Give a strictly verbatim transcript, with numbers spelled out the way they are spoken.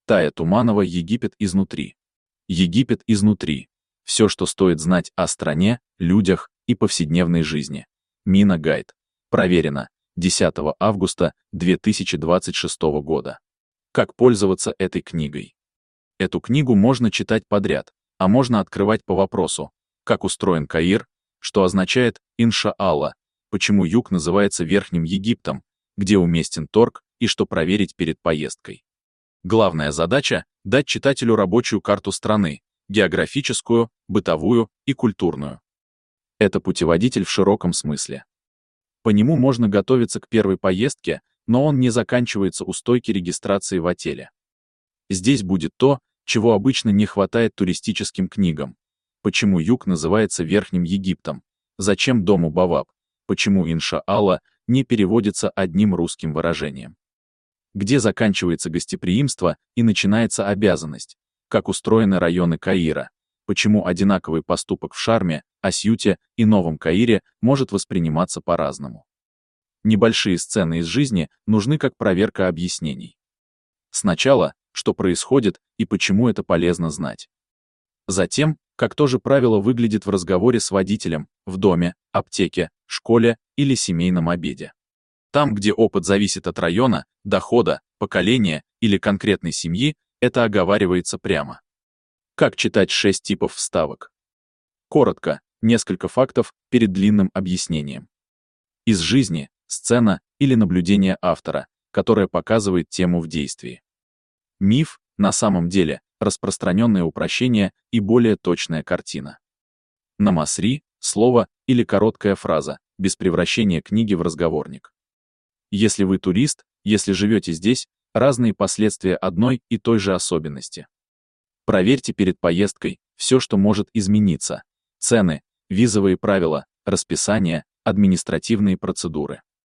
Тая Туманова, Египет изнутри. Египет изнутри. Все, что стоит знать о стране, людях и повседневной жизни. Мина Гайд. Проверено. десятого августа две тысячи двадцать шестого года. Как пользоваться этой книгой? Эту книгу можно читать подряд, а можно открывать по вопросу: как устроен Каир, что означает иншаалла, почему юг называется Верхним Египтом, где уместен торг и что проверить перед поездкой. Главная задача — дать читателю рабочую карту страны, географическую, бытовую и культурную. Это путеводитель в широком смысле. По нему можно готовиться к первой поездке, но он не заканчивается у стойки регистрации в отеле. Здесь будет то, чего обычно не хватает туристическим книгам. Почему юг называется Верхним Египтом? Зачем дому Баваб? Почему иншаалла не переводится одним русским выражением? Где заканчивается гостеприимство и начинается обязанность? Как устроены районы Каира? Почему одинаковый поступок в Шарме, Асьюте и Новом Каире может восприниматься по-разному? Небольшие сцены из жизни нужны как проверка объяснений. Сначала, что происходит и почему это полезно знать. Затем, как то же правило выглядит в разговоре с водителем, в доме, аптеке, школе или семейном обеде. Там, где опыт зависит от района, дохода, поколения или конкретной семьи, это оговаривается прямо. Как читать шесть типов вставок? Коротко, несколько фактов перед длинным объяснением. Из жизни, сцена или наблюдение автора, которое показывает тему в действии. Миф, на самом деле, распространенное упрощение и более точная картина. Намасри, слово или короткая фраза, без превращения книги в разговорник. Если вы турист, если живете здесь, разные последствия одной и той же особенности. Проверьте перед поездкой все, что может измениться. Цены, визовые правила, расписание, административные процедуры.